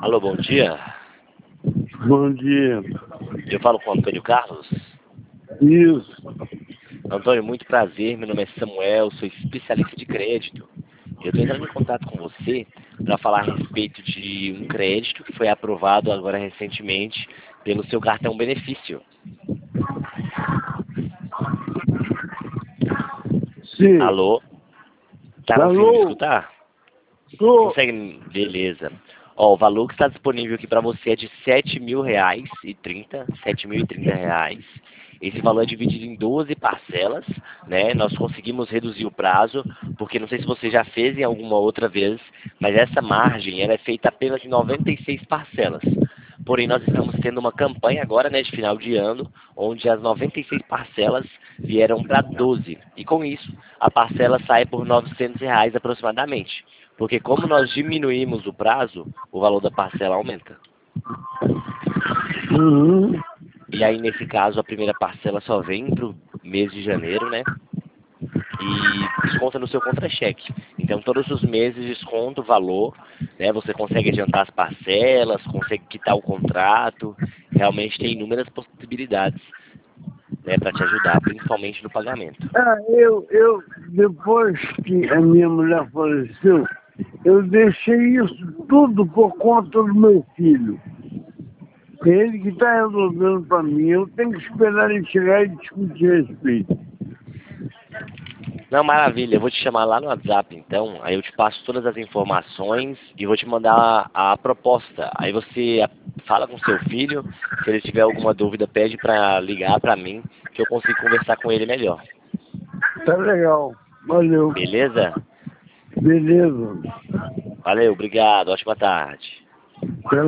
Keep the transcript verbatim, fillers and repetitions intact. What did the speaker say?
Alô, bom dia. Bom dia. Eu falo com o Antônio Carlos. Isso. Antônio, muito prazer. Meu nome é Samuel, sou especialista de crédito. Eu estou entrando em contato com você para falar a respeito de um crédito que foi aprovado agora recentemente pelo seu cartão benefício. Sim. Alô? Tá conseguindo me Alô? escutar? Tô. Consegue? Beleza. Ó, o valor que está disponível aqui para você é de sete mil reais e trinta, sete mil e trinta reais. Esse valor é dividido em doze parcelas, né? Nós conseguimos reduzir o prazo, porque não sei se você já fez em alguma outra vez, mas essa margem ela é feita apenas em noventa e seis parcelas. Porém, nós estamos tendo uma campanha agora, né, de final de ano, onde as noventa e seis parcelas vieram para doze. E com isso, a parcela sai por novecentos reais aproximadamente. Porque como nós diminuímos o prazo, o valor da parcela aumenta. Uhum. E aí, nesse caso, a primeira parcela só vem para o mês de janeiro, né? E desconta no seu contra-cheque. Então, todos os meses desconta o valor, né? Você consegue adiantar as parcelas, consegue quitar o contrato. Realmente tem inúmeras possibilidades, né, para te ajudar, principalmente no pagamento. Ah, eu, eu, depois que a minha mulher faleceu, eu deixei isso tudo por conta do meu filho. Ele que está resolvendo para mim, eu tenho que esperar ele chegar e discutir a respeito. Não, maravilha. Eu vou te chamar lá no WhatsApp, então. Aí eu te passo todas as informações e vou te mandar a, a proposta. Aí você fala com seu filho. Se ele tiver alguma dúvida, pede para ligar para mim, que eu consigo conversar com ele melhor. Tá legal. Valeu. Beleza? Beleza. Valeu, obrigado. Ótima tarde.